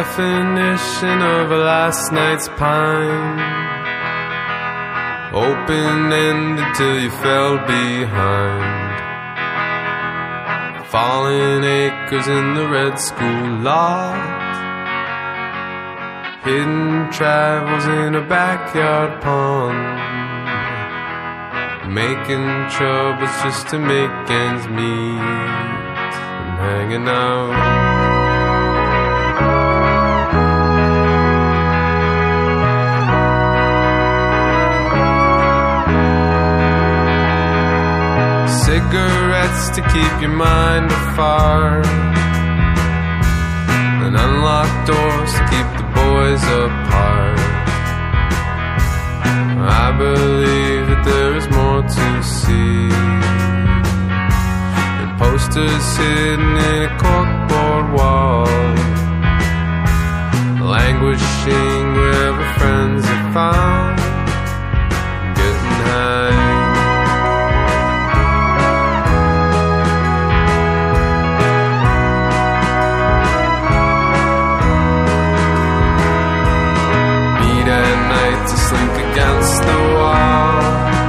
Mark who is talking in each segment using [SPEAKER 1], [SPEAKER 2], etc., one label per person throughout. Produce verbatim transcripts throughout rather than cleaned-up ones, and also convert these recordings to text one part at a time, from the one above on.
[SPEAKER 1] definition of a last night's pine, open-ended till you fell behind. Falling acres in the red school lot, hidden travels in a backyard pond, making troubles just to make ends meet, and hanging out. Cigarettes to keep your mind afar, and unlocked doors to keep the boys apart. I believe that there is more to see, and posters hidden in a corkboard wall, languishing wherever friends are found, getting high. To slink against the wall,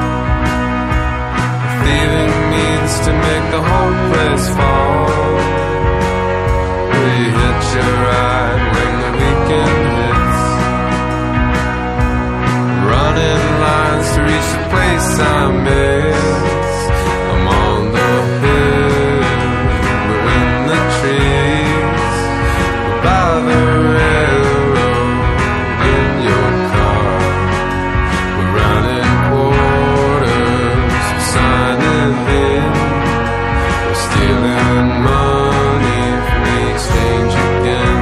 [SPEAKER 1] thieving means to make the whole place fall. We hitch a ride when the weekend hits, running lines to reach the place I miss. I'm on the hill, we're in the trees, we're by the railroad in your car. Running quarters, signing in, we're stealing money from the exchange again.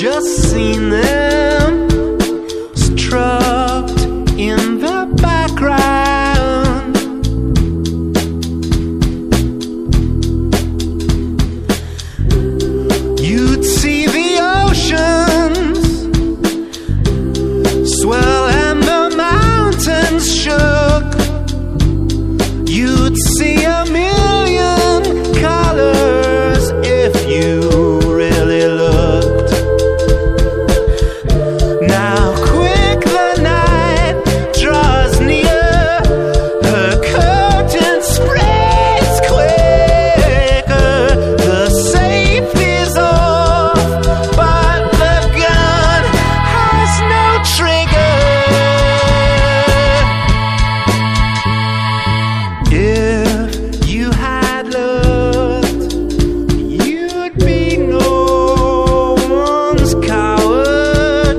[SPEAKER 2] just seen them strut in the background. You'd see the oceans swell and the mountains shook. You'd see a million colors if you really looked. Now quick the night draws near, her curtain spreads quicker. The safe is off, but the gun has no trigger. If you had looked, you'd be no one's coward.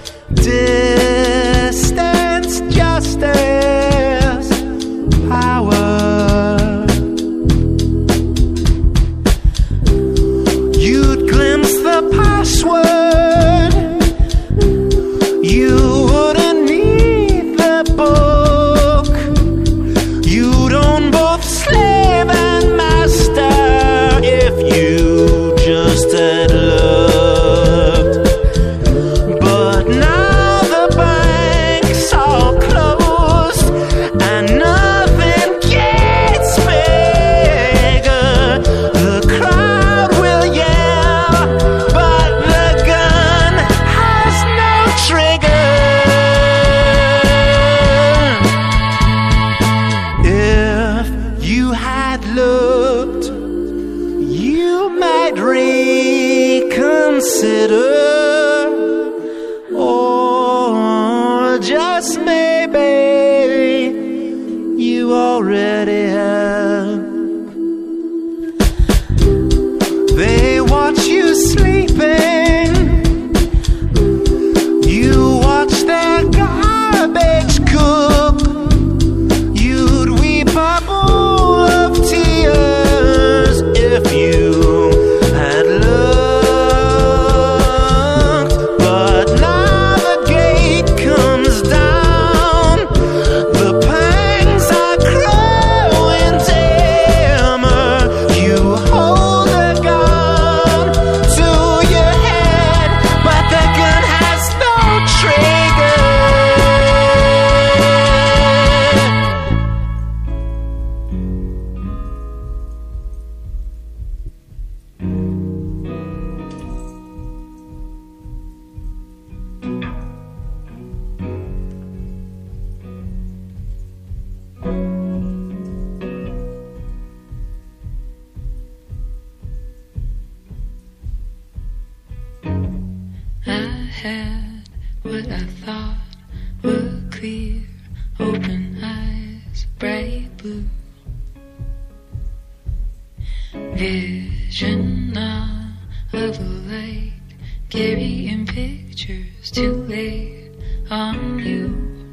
[SPEAKER 2] Distance, justice, power. You'd glimpse the password. You wouldn't need the book. You'd own both slave and master if you just had looked. But now the banks are closed and nothing gets bigger. The crowd will yell, but the gun has no trigger. If you had looked, you might reconsider, or just maybe you already have. They watch you sleeping, you watch their garbage cook. You'd weep a pool of tears if you had looked. But now the gate comes down, the pangs are growing dimmer. You hold a gun to your head, but the gun has no trigger.
[SPEAKER 3] I had what I thought were clear, open eyes, bright blue. Vision now of a light, carrying pictures too late on you.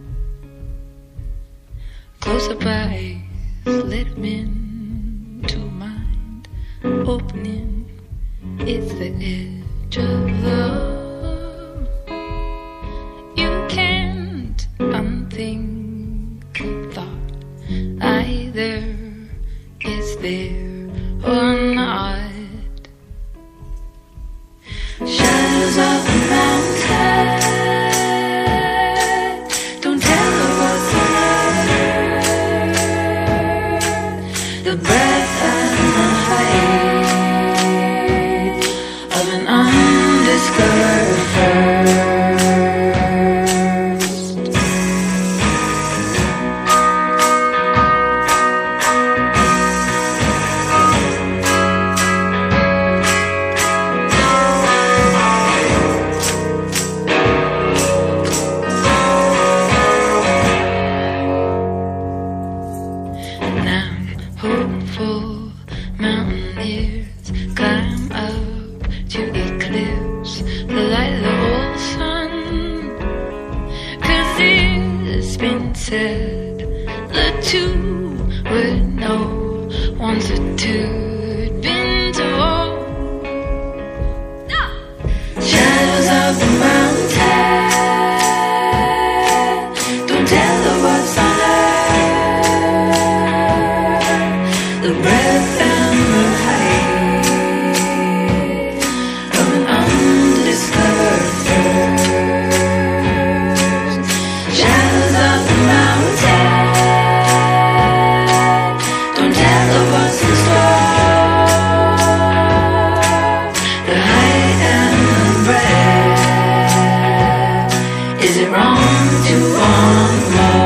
[SPEAKER 3] Close up eyes, let 'em in to mind, opening. It's the edge of love. You can't unthink a thought. Either it's there or not. Shadows of the mountain, don't tell her what's the matter. The breath and the height of an undiscovered first. Now hopeful mountaineers climb up to eclipse the light of the old sun. 'Cause it's been said the two would know once the two had been told. Shadows the breath and the height of an undiscovered thirst. Shadows of the mountain, don't tell of what's in store. The height and the breath, is it wrong to want more?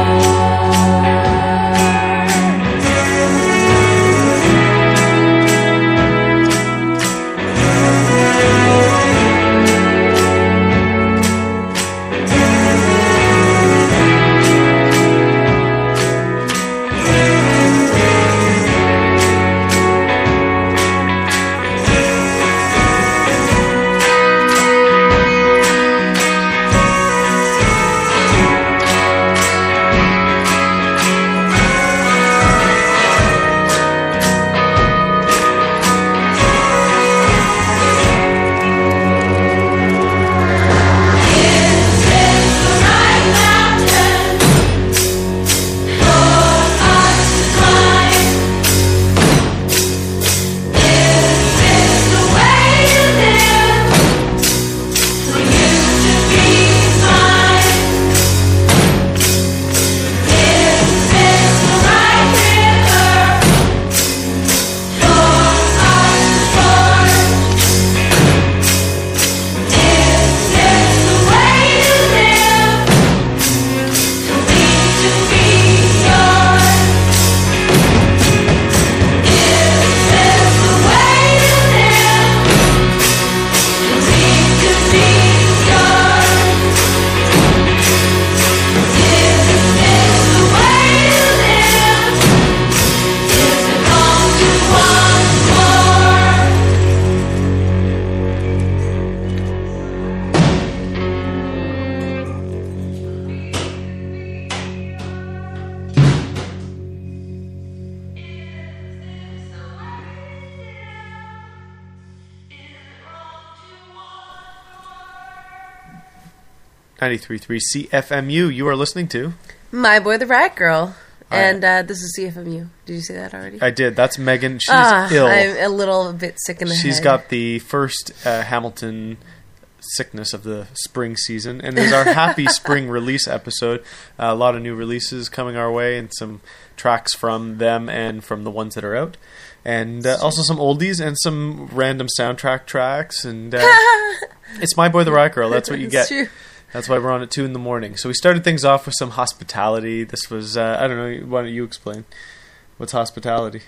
[SPEAKER 4] ninety-three point three C F M U. You are listening to
[SPEAKER 5] My Boy the Riot Girl.
[SPEAKER 4] Hi.
[SPEAKER 5] And uh, this is C F M U. Did you say that already?
[SPEAKER 4] I did. That's Megan. She's
[SPEAKER 5] Ah,
[SPEAKER 4] ill.
[SPEAKER 5] I'm a little bit sick in the
[SPEAKER 4] She's
[SPEAKER 5] head.
[SPEAKER 4] got the first uh, Hamilton sickness of the spring season, and it's our happy spring release episode. Uh, a lot of new releases coming our way, and some tracks from them and from the ones that are out, and uh, also some oldies and some random soundtrack tracks. And uh, it's My Boy the Riot Girl. That's what you
[SPEAKER 5] It's
[SPEAKER 4] get.
[SPEAKER 5] true.
[SPEAKER 4] That's why we're on at two in the morning. So we started things off with some hospitality. This was uh, I don't know. Why don't you explain what's hospitality?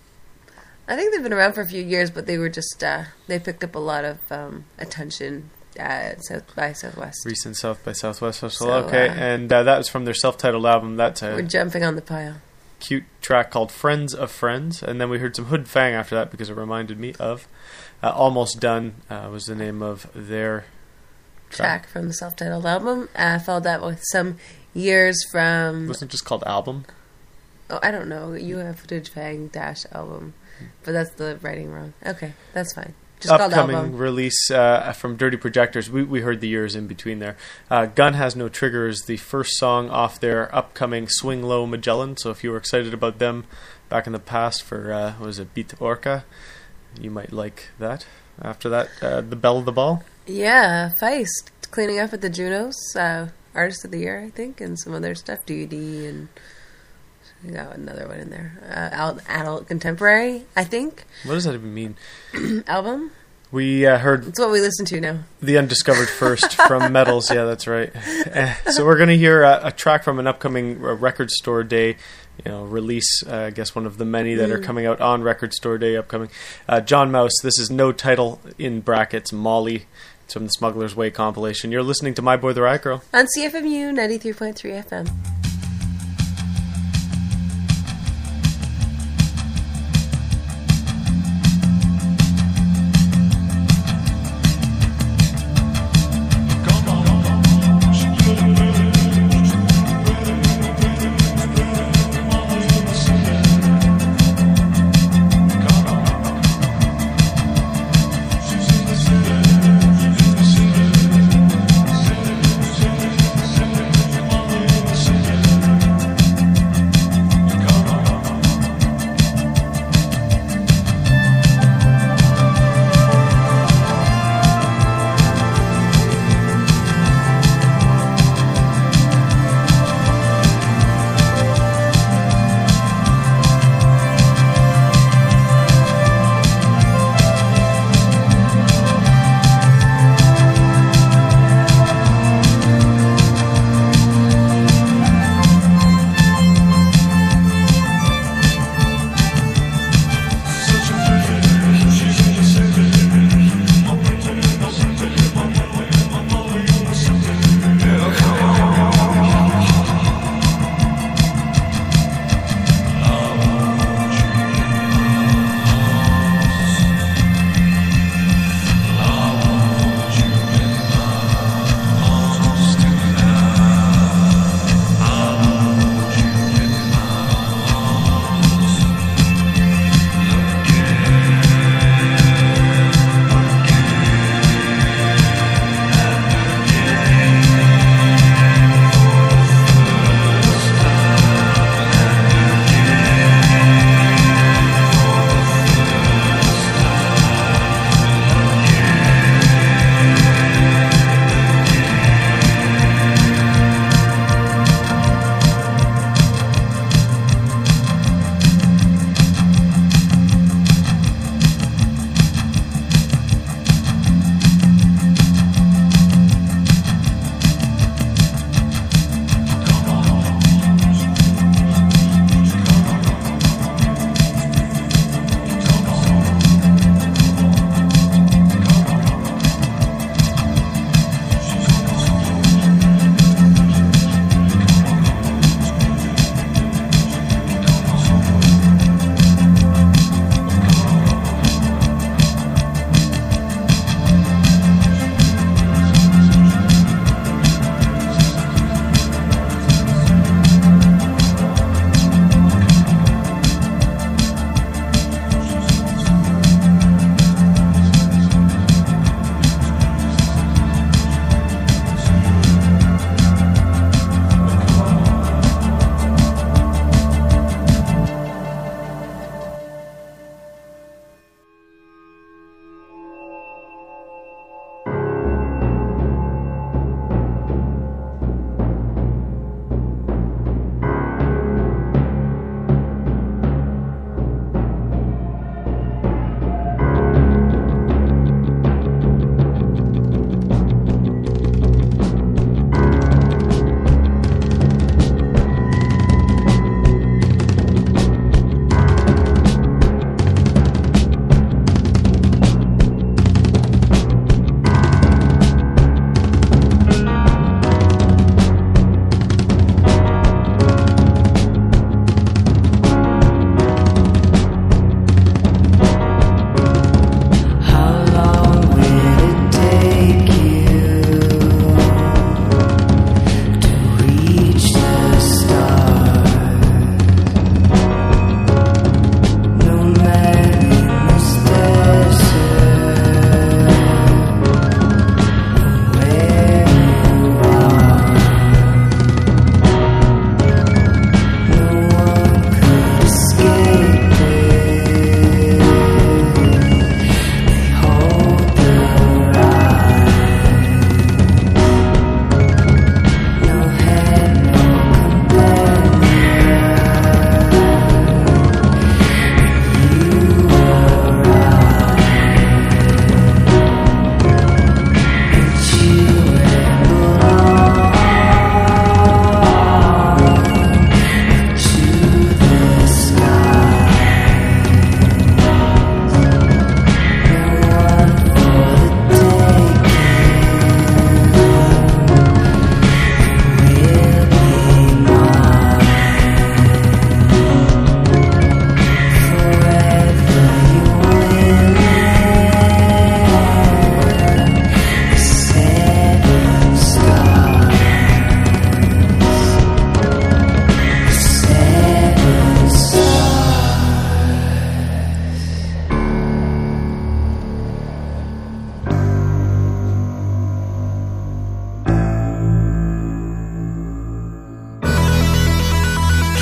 [SPEAKER 5] I think they've been around for a few years, but they were just, uh, they picked up a lot of um, attention at South by Southwest.
[SPEAKER 4] Recent South by Southwest Festival.
[SPEAKER 5] So,
[SPEAKER 4] okay,
[SPEAKER 5] uh,
[SPEAKER 4] and uh, that was from their self-titled album. That's
[SPEAKER 5] We're
[SPEAKER 4] a
[SPEAKER 5] jumping on the pile.
[SPEAKER 4] cute track called Friends of Friends. And then we heard some Hood Fang after that because it reminded me of uh, Almost Done uh, was the name of their
[SPEAKER 5] Track from the self-titled album. I followed that with some years from...
[SPEAKER 4] Wasn't it just called Album?
[SPEAKER 5] Oh, I don't know. You have Footage Fang dash album. But that's the writing wrong. Okay, that's fine. Just called
[SPEAKER 4] Upcoming
[SPEAKER 5] album.
[SPEAKER 4] release uh, from Dirty Projectors. We, we heard the years in between there. Uh, Gun Has No Trigger is the first song off their upcoming Swing Low Magellan. So if you were excited about them back in the past for, uh, what was it, Beat Orca, you might like that. After that, uh, The Belle of the Ball.
[SPEAKER 5] Yeah, Feist. Cleaning up at the Junos. Uh, Artist of the Year, I think, and some other stuff. D V D and... We got another one in there. Uh, adult, adult Contemporary, I think.
[SPEAKER 4] What does that even mean?
[SPEAKER 5] Album.
[SPEAKER 4] We uh, heard
[SPEAKER 5] It's what we listen to now.
[SPEAKER 4] The Undiscovered First from Metals. Yeah, that's right. Uh, so we're going to hear a, a track from an upcoming uh, Record Store Day, you know, release. Uh, I guess one of the many that are coming out on Record Store Day upcoming. Uh, John Mouse. This is no title in brackets. Molly. It's from the Smuggler's Way compilation. You're listening to My Boy the Riot Girl
[SPEAKER 5] On C F M U ninety-three point three F M.
[SPEAKER 2] She's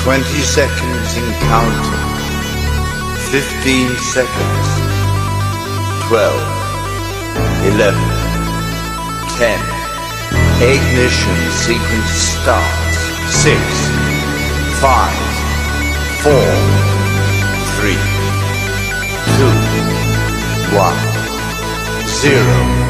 [SPEAKER 6] Twenty seconds and counting. Fifteen seconds. Twelve. Eleven. Ten. Ignition sequence starts. Six. Five. Four. Three. Two. One. Zero.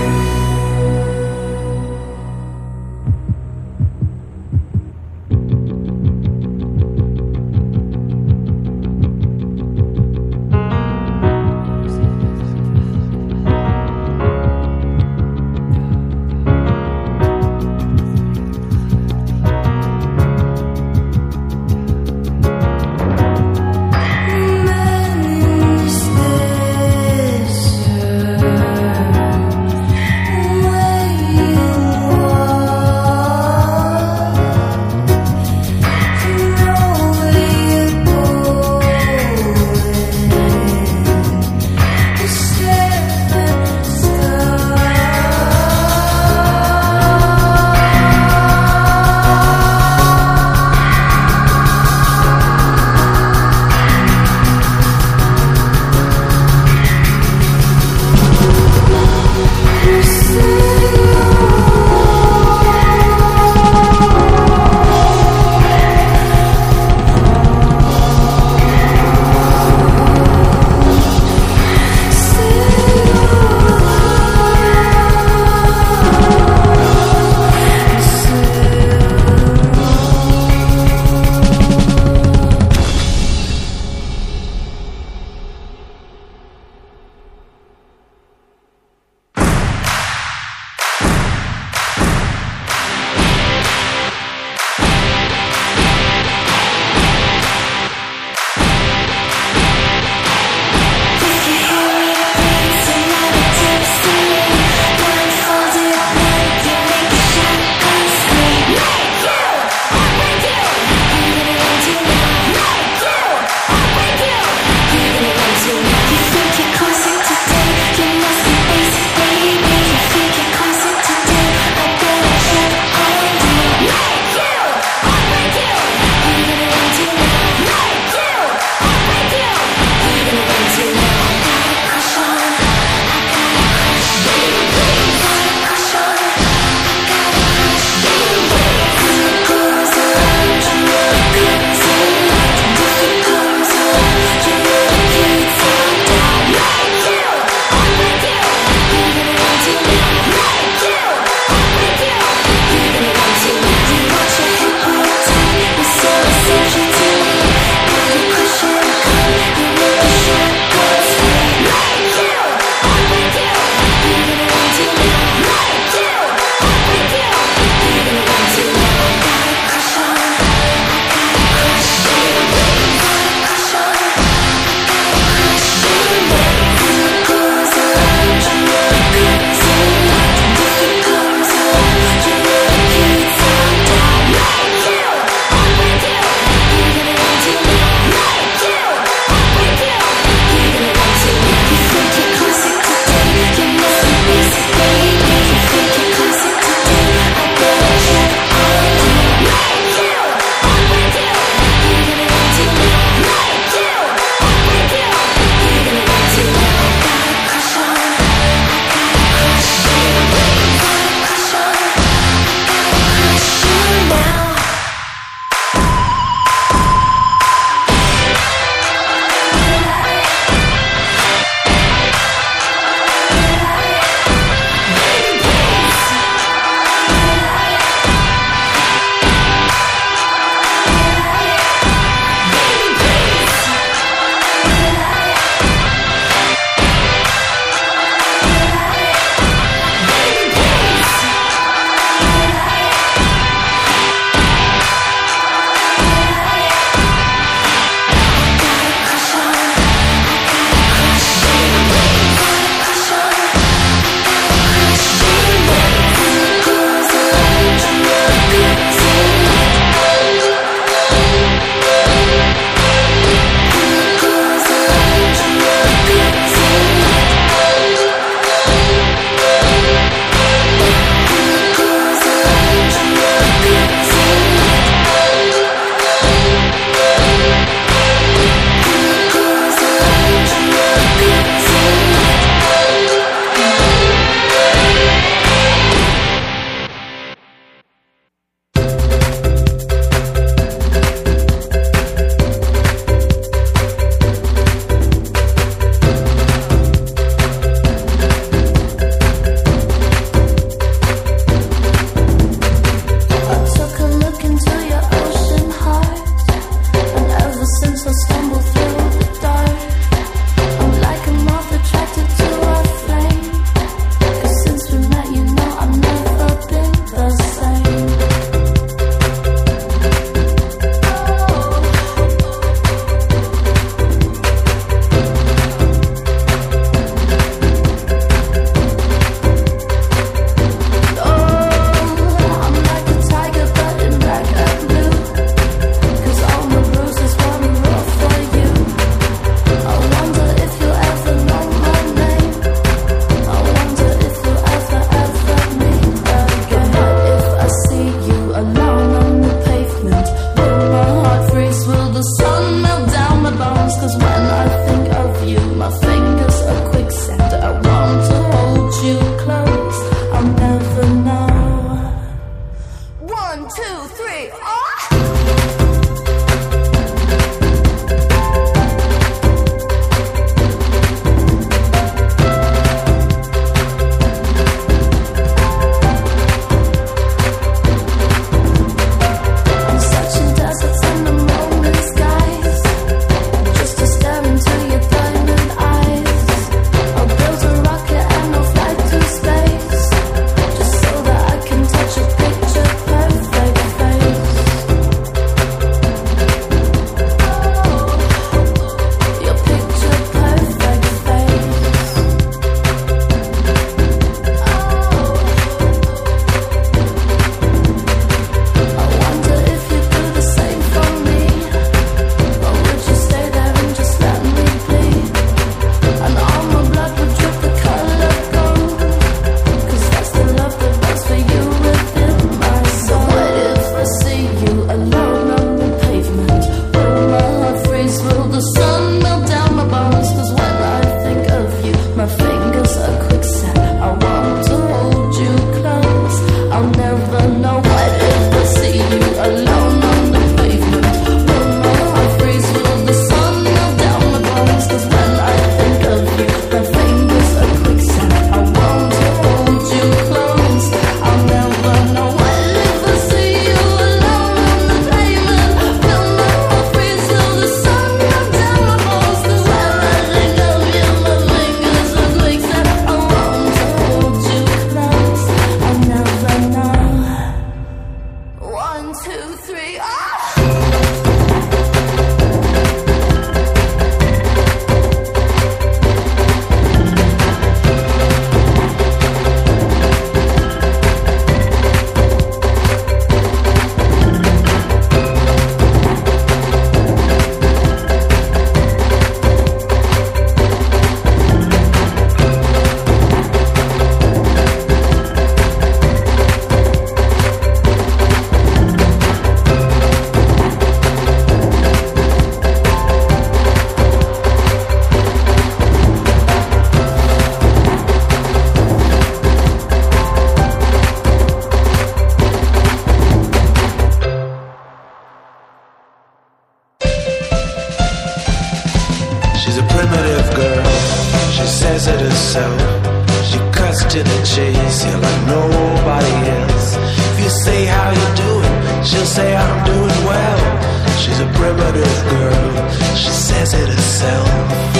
[SPEAKER 2] a primitive girl, she says it herself. She cuts to the chase, yeah, like nobody else. If you say how you doing, she'll say I'm doing well. She's a primitive girl, she says it herself.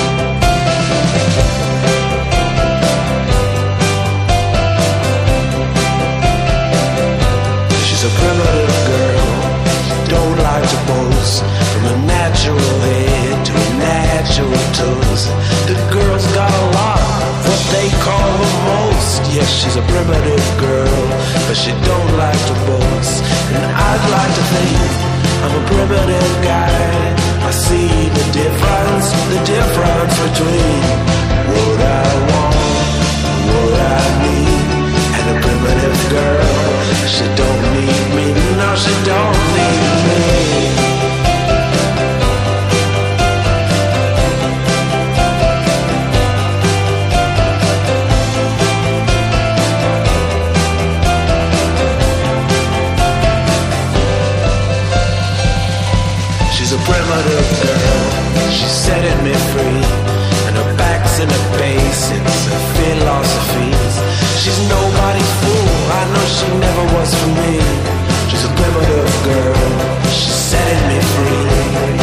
[SPEAKER 2] She's a primitive girl, don't like to boast. From a natural head to a natural toes, the girl's got a lot, what they call the most. Yes, she's a primitive girl, but she don't like to boast. And I'd like to think I'm a primitive guy. I see the difference, the difference between what I want and what I need. And a primitive girl, she don't need me, no, she don't need me. She's a primitive girl, she's setting me free. And her back's in her basics, her philosophies. She's nobody's fool, I know she never was for me. She's a primitive girl, she's setting me free.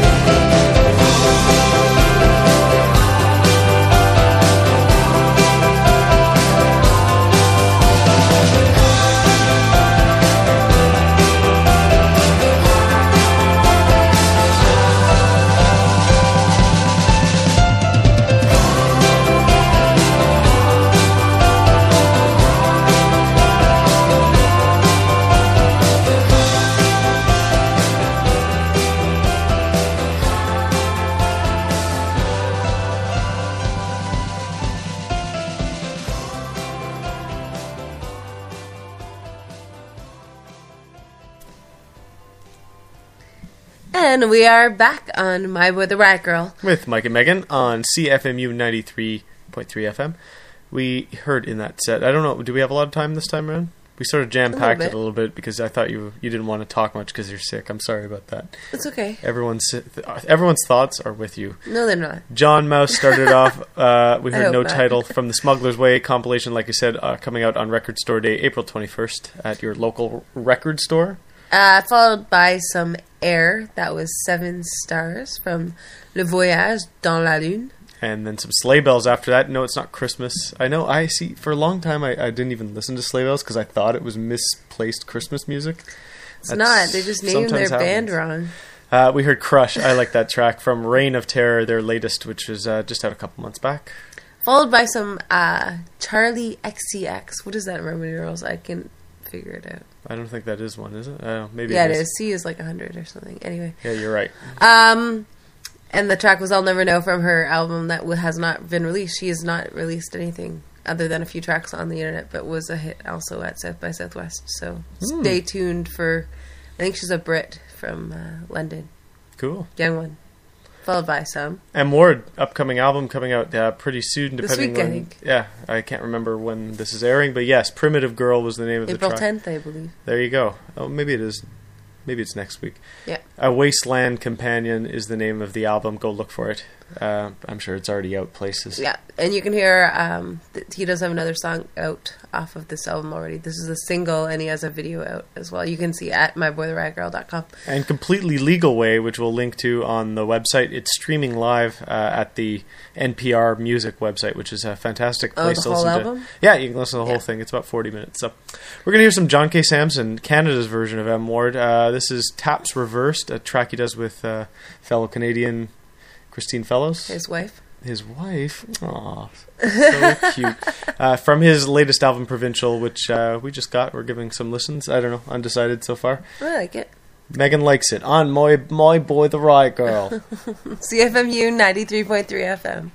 [SPEAKER 5] And we are back on My Boy the Riot Girl.
[SPEAKER 4] With Mike and Megan on C F M U ninety-three point three F M. We heard in that set, I don't know, do we have a lot of time this time around? We sort of jam-packed
[SPEAKER 5] A little
[SPEAKER 4] it
[SPEAKER 5] bit.
[SPEAKER 4] a little bit because I thought you you didn't want to talk much because you're sick. I'm sorry about that.
[SPEAKER 5] It's okay.
[SPEAKER 4] Everyone's everyone's thoughts are with you.
[SPEAKER 5] No, they're not.
[SPEAKER 4] John Mouse started off. Uh, we
[SPEAKER 5] I
[SPEAKER 4] heard
[SPEAKER 5] hope
[SPEAKER 4] No
[SPEAKER 5] not.
[SPEAKER 4] Title from the Smuggler's Way compilation, like I said, uh, coming out on Record Store Day, April twenty-first, at your local record store.
[SPEAKER 5] Uh, followed by some Air, that was seven stars from Le Voyage dans la Lune.
[SPEAKER 4] And then some Sleigh Bells after that. No, it's not Christmas. I know, I see, for a long time I, I didn't even listen to Sleigh Bells because I thought it was misplaced Christmas music.
[SPEAKER 5] It's
[SPEAKER 4] That's
[SPEAKER 5] not. They just named their
[SPEAKER 4] sometimes
[SPEAKER 5] band
[SPEAKER 4] happens.
[SPEAKER 5] wrong.
[SPEAKER 4] Uh, we heard Crush. I like that track from Reign of Terror, their latest, which was uh, just out a couple months back.
[SPEAKER 5] Followed by some uh, Charlie X C X. What is that, Roman numerals? I can figure it out.
[SPEAKER 4] I don't think that is one, is it? I don't know. Maybe
[SPEAKER 5] Yeah,
[SPEAKER 4] it
[SPEAKER 5] it
[SPEAKER 4] is.
[SPEAKER 5] is. C is like one hundred or something. Anyway.
[SPEAKER 4] Yeah, you're right.
[SPEAKER 5] Um, and the track was I'll Never Know from her album that w- has not been released. She has not released anything other than a few tracks on the internet, but was a hit also at South by Southwest. So
[SPEAKER 4] Hmm.
[SPEAKER 5] stay tuned for, I think she's a Brit from uh, London.
[SPEAKER 4] Cool.
[SPEAKER 5] Young one. Followed by some.
[SPEAKER 4] M. Ward, upcoming album coming out uh, pretty soon.
[SPEAKER 5] This
[SPEAKER 4] Depending
[SPEAKER 5] week, I
[SPEAKER 4] when,
[SPEAKER 5] think.
[SPEAKER 4] Yeah, I can't remember when this is airing, but yes, Primitive Girl was the name of
[SPEAKER 5] April
[SPEAKER 4] the track.
[SPEAKER 5] tenth, I believe.
[SPEAKER 4] There you go. Oh, maybe it is. Maybe it's next week.
[SPEAKER 5] Yeah.
[SPEAKER 4] A Wasteland Companion is the name of the album. Go look for it. Uh, I'm sure it's already out places.
[SPEAKER 5] Yeah, and you can hear um, th- he does have another song out off of this album already. This is a single, and he has a video out as well. You can see at my boy the riot girl dot com.
[SPEAKER 4] And Completely Legal Way, which we'll link to on the website. It's streaming live uh, at the N P R Music website, which is a fantastic
[SPEAKER 5] Oh,
[SPEAKER 4] place
[SPEAKER 5] the
[SPEAKER 4] to
[SPEAKER 5] whole
[SPEAKER 4] listen
[SPEAKER 5] album?
[SPEAKER 4] to. Yeah, you can listen to the whole
[SPEAKER 5] Yeah.
[SPEAKER 4] thing. It's about forty minutes. So we're going to hear some John K. Samson, Canada's version of M. Ward. Uh, this is Taps Reversed, a track he does with uh, fellow Canadian Christine Fellows.
[SPEAKER 5] His wife.
[SPEAKER 4] His wife. Aw, so cute. Uh, from his latest album, Provincial, which uh, we just got. We're giving some listens. I don't know. Undecided so far.
[SPEAKER 5] I like it.
[SPEAKER 4] Megan likes it. On My, my Boy the Riot Girl.
[SPEAKER 5] C F M U ninety-three point three F M.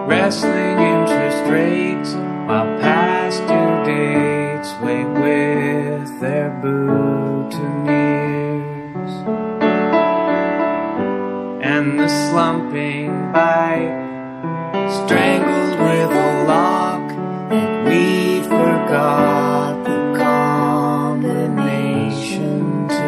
[SPEAKER 7] wrestling interest rates while past due dates wait with their boutonnieres. And the slumping bite strangled with a lock that we forgot the combination to.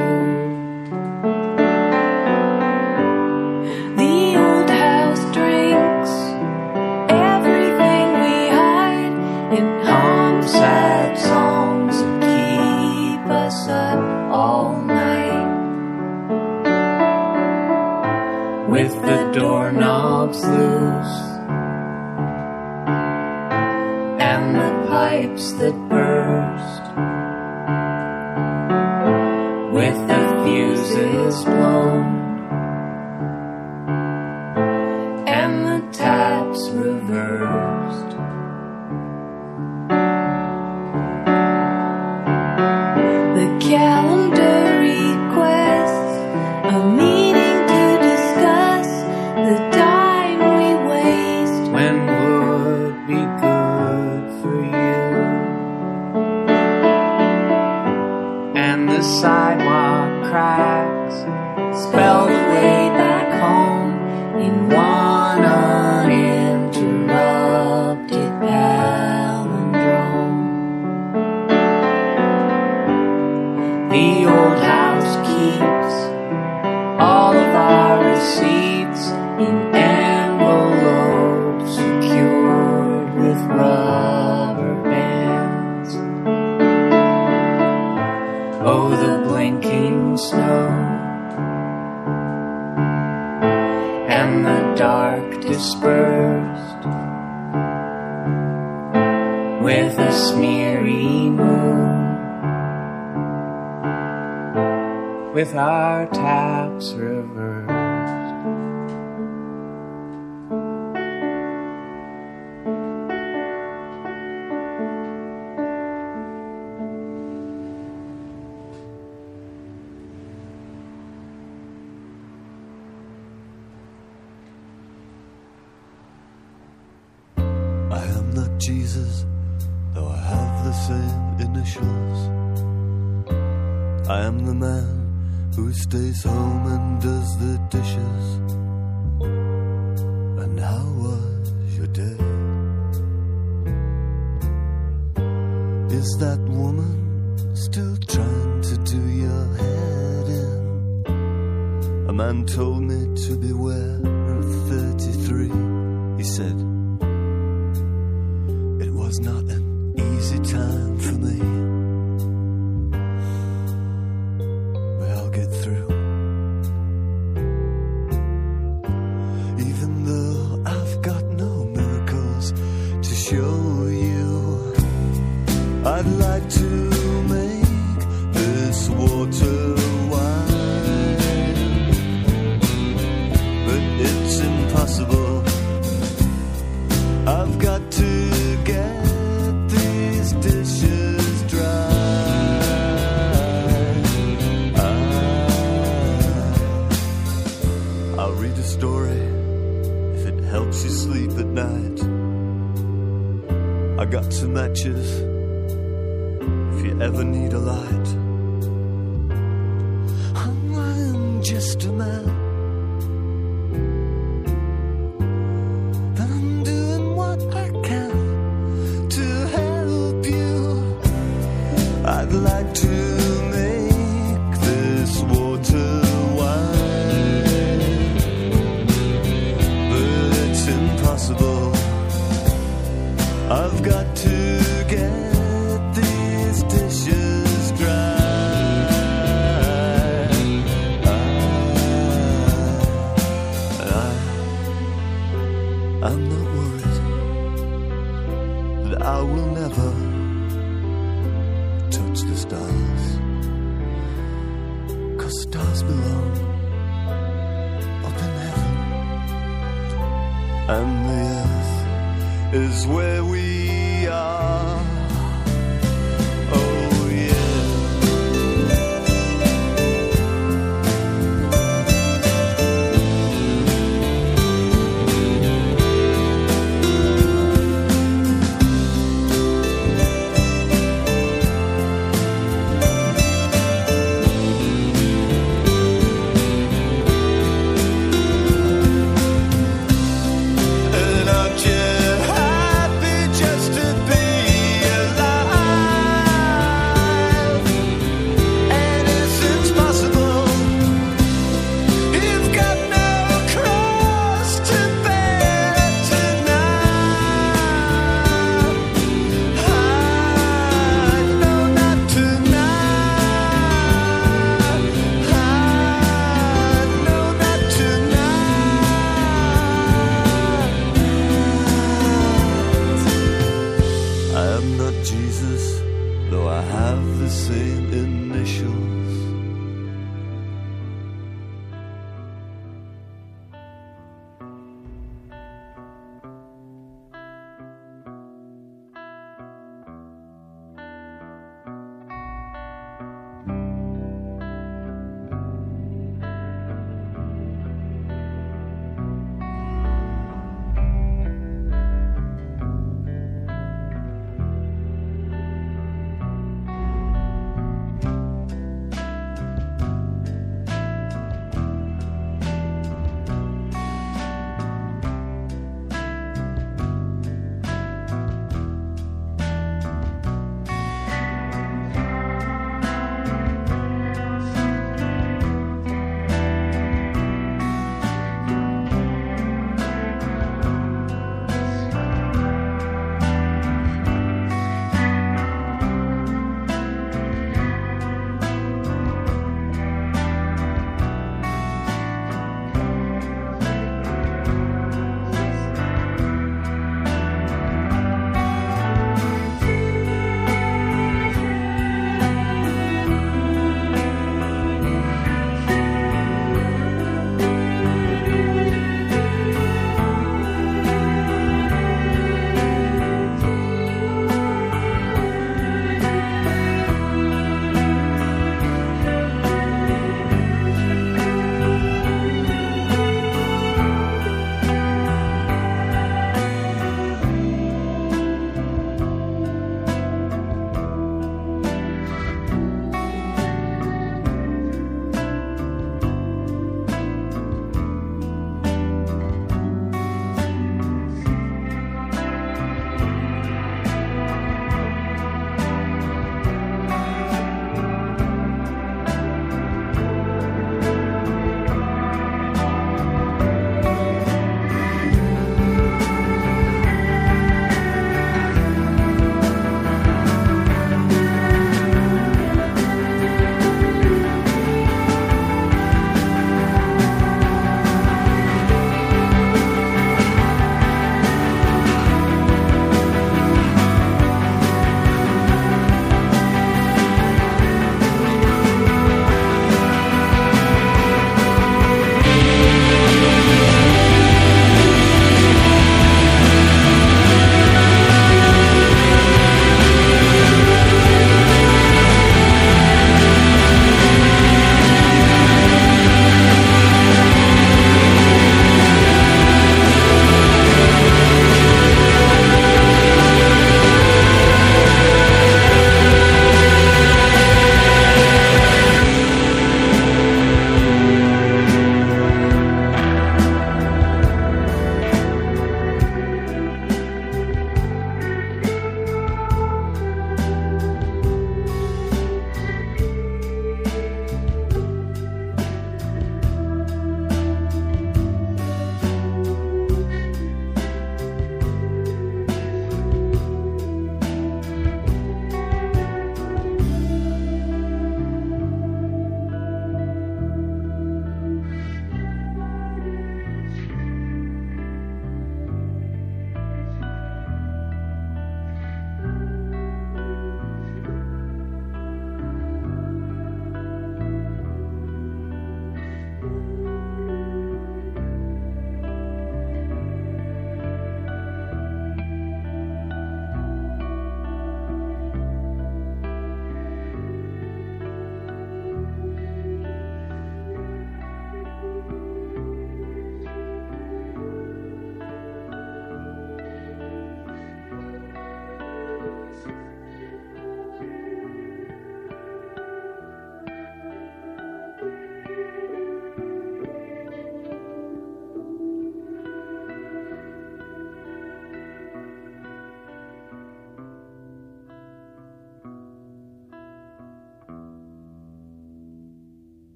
[SPEAKER 3] The old house drinks everything we hide and hums sad songs that keep us up all night.
[SPEAKER 7] With the doorknobs loose and the pipes that burst, with the fuses blown and the taps reversed.
[SPEAKER 3] The calendar requests a meeting to discuss the time we waste.
[SPEAKER 7] When would be good for you? And the sidewalk cracks spelled away back home in one uninterrupted palindrome. The old house keeps all of our receipts in envelopes secured with rubber bands. Oh, the blinking snow and the dark dispersed with a smeary moon, with our taps reversed.
[SPEAKER 8] I am not Jesus, though I have the same initials. I am the man who stays home and does the dishes. And how was your day? Is that woman still trying to do your head in? A man told me to beware of thirty-three. He said, it was not an easy time for me. But I'll get through. Even though I've got no miracles to show you, I'd like to make this water wine. But it's impossible. I've got to get these dishes dry. I, I'll read a story if it helps you sleep at night. I got some matches if you ever need a light. I'm just a man. I'd like to make this water wine, but it's impossible. I've got to get these dishes dry. I, I, I'm not worried that I will never touch the stars, 'cause stars belong up in heaven, and the earth is where we are. Oh yeah.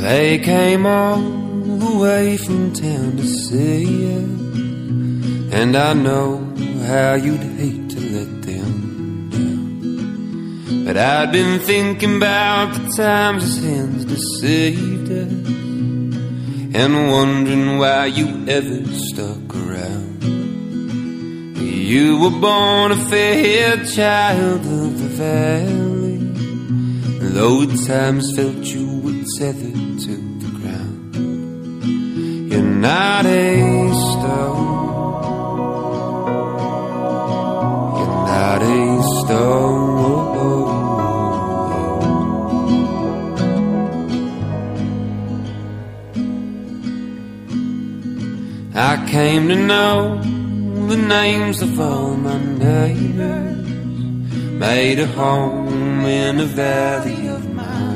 [SPEAKER 7] They came all the way from town to see you, and I know how you'd hate to let them down. But I'd been thinking about the times his hands deceived us, and wondering why you ever stuck around. You were born a fair child of the valley, though at times felt you were tethered to the ground. You're not a stone, you're not a stone. I came to know the names of all my neighbors, made a home in a valley of my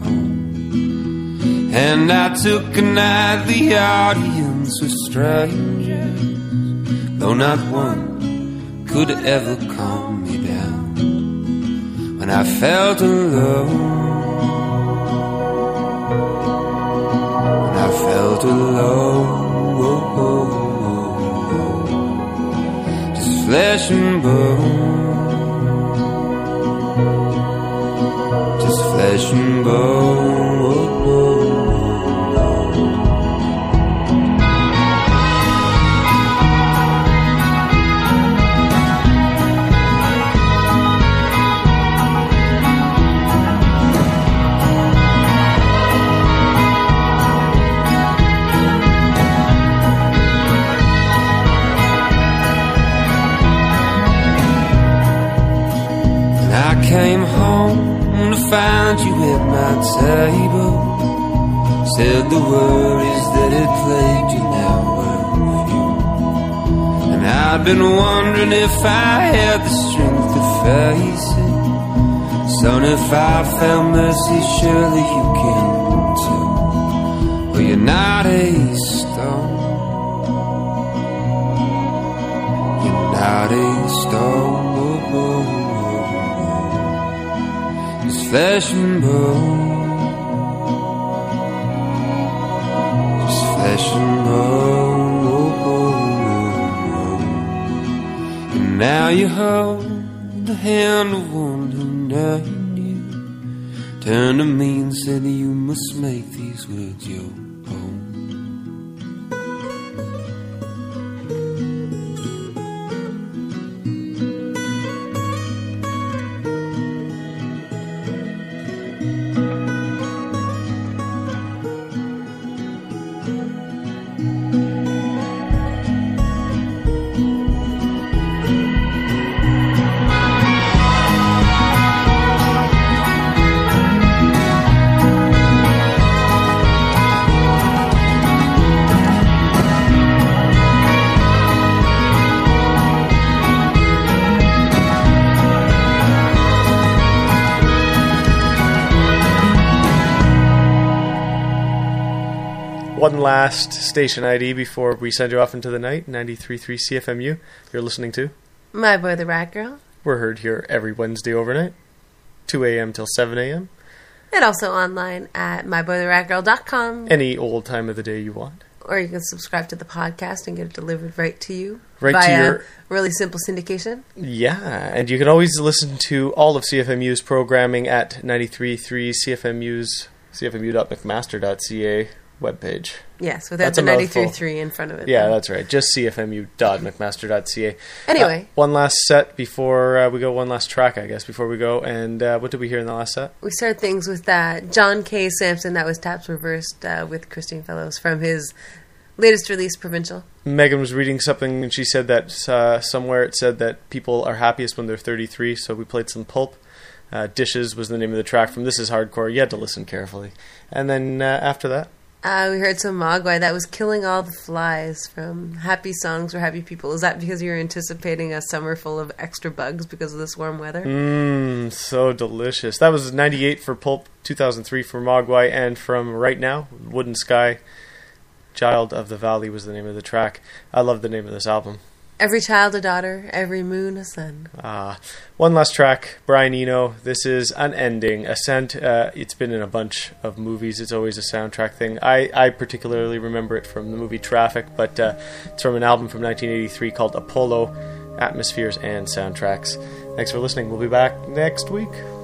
[SPEAKER 7] own, and I took a nightly audience with strangers, though not one could ever calm me down. When I felt alone, when I felt alone, just flesh and bone, just flesh and bone. Came home to find you at my table. Said the worries that had plagued you now were few, and I'd been wondering if I had the strength to face it. Son, if I found mercy, surely you can too. Well, you're not a stone, you're not a stone. Flesh and bone, just flesh and bone. And now you hold the hand of one who known you, turned to me and said you must make these words your own.
[SPEAKER 4] One last station I D before we send you off into the night. ninety-three point three C F M U. You're listening to
[SPEAKER 5] My Boy the Rat Girl.
[SPEAKER 4] We're heard here every Wednesday overnight, two a.m. till seven a.m.
[SPEAKER 5] And also online at my boy the rat girl dot com.
[SPEAKER 4] Any old time of the day you want.
[SPEAKER 5] Or you can subscribe to the podcast and get it delivered right to you.
[SPEAKER 4] Right
[SPEAKER 5] via
[SPEAKER 4] to your...
[SPEAKER 5] really simple syndication.
[SPEAKER 4] Yeah, and you can always listen to all of C F M U's programming at ninety-three point three C F M U's c f m u dot mcmaster dot c a webpage.
[SPEAKER 5] Yes, without
[SPEAKER 4] That's
[SPEAKER 5] the ninety-three point three in front of it.
[SPEAKER 4] Yeah,
[SPEAKER 5] though.
[SPEAKER 4] that's right. Just c f m u dot mcmaster dot c a.
[SPEAKER 5] Anyway.
[SPEAKER 4] Uh, one last set before uh, we go. One last track, I guess, before we go. And uh, what did we hear in the last set?
[SPEAKER 5] We started things with uh, John K. Sampson. That was Taps Reversed uh, with Christine Fellows from his latest release, Provincial.
[SPEAKER 4] Megan was reading something, and she said that uh, somewhere it said that people are happiest when they're thirty-three, so we played some Pulp. Uh, Dishes was the name of the track from This Is Hardcore. You had to listen carefully. And then uh, after that?
[SPEAKER 5] Uh, we heard some Mogwai. That was Killing All the Flies from Happy Songs for Happy People. Is that because you're anticipating a summer full of extra bugs because of this warm weather?
[SPEAKER 4] Mmm, so delicious. That was ninety-eight for Pulp, two thousand three for Mogwai, and from Right Now, Wooden Sky, Child of the Valley was the name of the track. I love the name of this album.
[SPEAKER 5] Every child a daughter, every moon a son.
[SPEAKER 4] Uh, one last track, Brian Eno. This is Unending Ascent. Uh, it's been in a bunch of movies. It's always a soundtrack thing. I, I particularly remember it from the movie Traffic, but uh, it's from an album from nineteen eighty-three called Apollo, Atmospheres and Soundtracks. Thanks for listening. We'll be back next week.